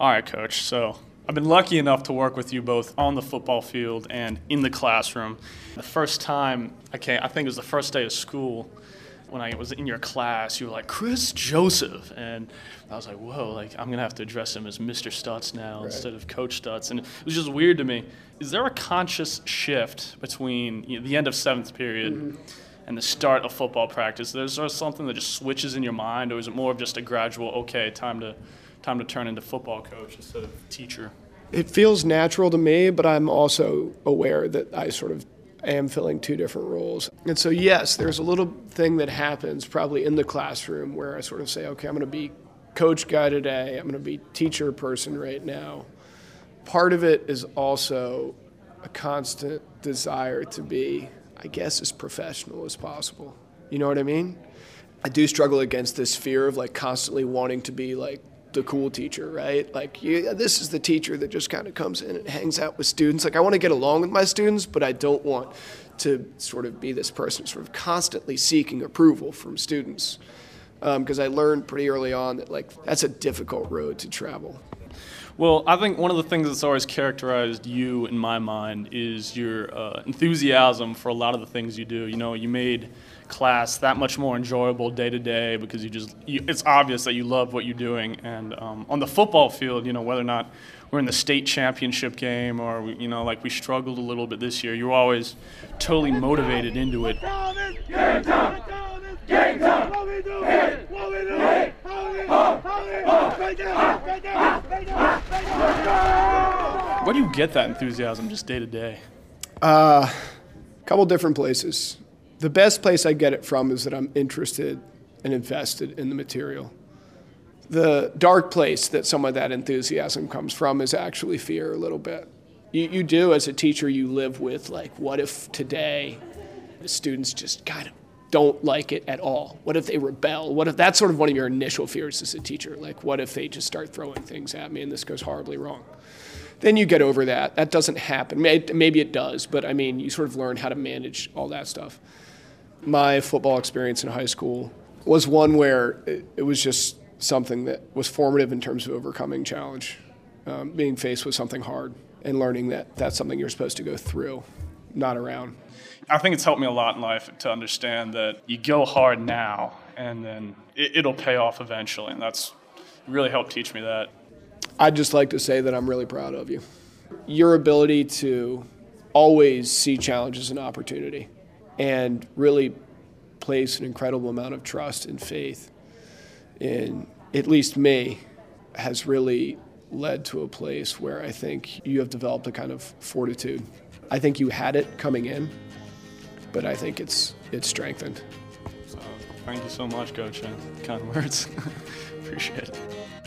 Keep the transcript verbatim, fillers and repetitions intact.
All right, Coach. So I've been lucky enough to work with you both on the football field and in the classroom. The first time I came, I think it was the first day of school, when I was in your class, you were like, Chris Joseph. And I was like, whoa, like I'm going to have to address him as Mister Stutz now right. instead of Coach Stutz. And it was just weird to me. Is there a conscious shift between you know, the end of seventh period mm-hmm. and the start of football practice? Is there something that just switches in your mind, or is it more of just a gradual, okay, time to time to turn into football coach instead of teacher? It feels natural to me, but I'm also aware that I sort of am filling two different roles. And so, yes, there's a little thing that happens probably in the classroom where I sort of say, okay, I'm going to be coach guy today. I'm going to be teacher person right now. Part of it is also a constant desire to be, I guess, as professional as possible. You know what I mean? I do struggle against this fear of like constantly wanting to be like the cool teacher, right? Like, yeah, this is the teacher that just kind of comes in and hangs out with students. Like, I want to get along with my students, but I don't want to sort of be this person sort of constantly seeking approval from students. Because um, I learned pretty early on that, like, that's a difficult road to travel. Well, I think one of the things that's always characterized you in my mind is your uh, enthusiasm for a lot of the things you do. You know, you made class that much more enjoyable day to day because you just, you, it's obvious that you love what you're doing. And um, on the football field, you know, whether or not we're in the state championship game or, we, you know, like we struggled a little bit this year, you're always totally motivated into it. Game time! Game time! What we do? What we do? Where do you get that enthusiasm just day to day? Uh, a couple different places. The best place I get it from is that I'm interested and invested in the material. The dark place that some of that enthusiasm comes from is actually fear a little bit. You, you do, as a teacher, you live with, like, what if today the students just kind of don't like it at all? What if they rebel? What if that's sort of one of your initial fears as a teacher? Like, what if they just start throwing things at me and this goes horribly wrong? Then you get over that. That doesn't happen. Maybe it does, but I mean, you sort of learn how to manage all that stuff. My football experience in high school was one where it, it was just something that was formative in terms of overcoming challenge, um, being faced with something hard and learning that that's something you're supposed to go through, not around. I think it's helped me a lot in life to understand that you go hard now and then it, it'll pay off eventually, and that's really helped teach me that. I'd just like to say that I'm really proud of you. Your ability to always see challenge as an opportunity and really place an incredible amount of trust and faith in at least me has really led to a place where I think you have developed a kind of fortitude. I think you had it coming in, but I think it's it's strengthened. So, thank you so much, Coach. Kind words. Appreciate it.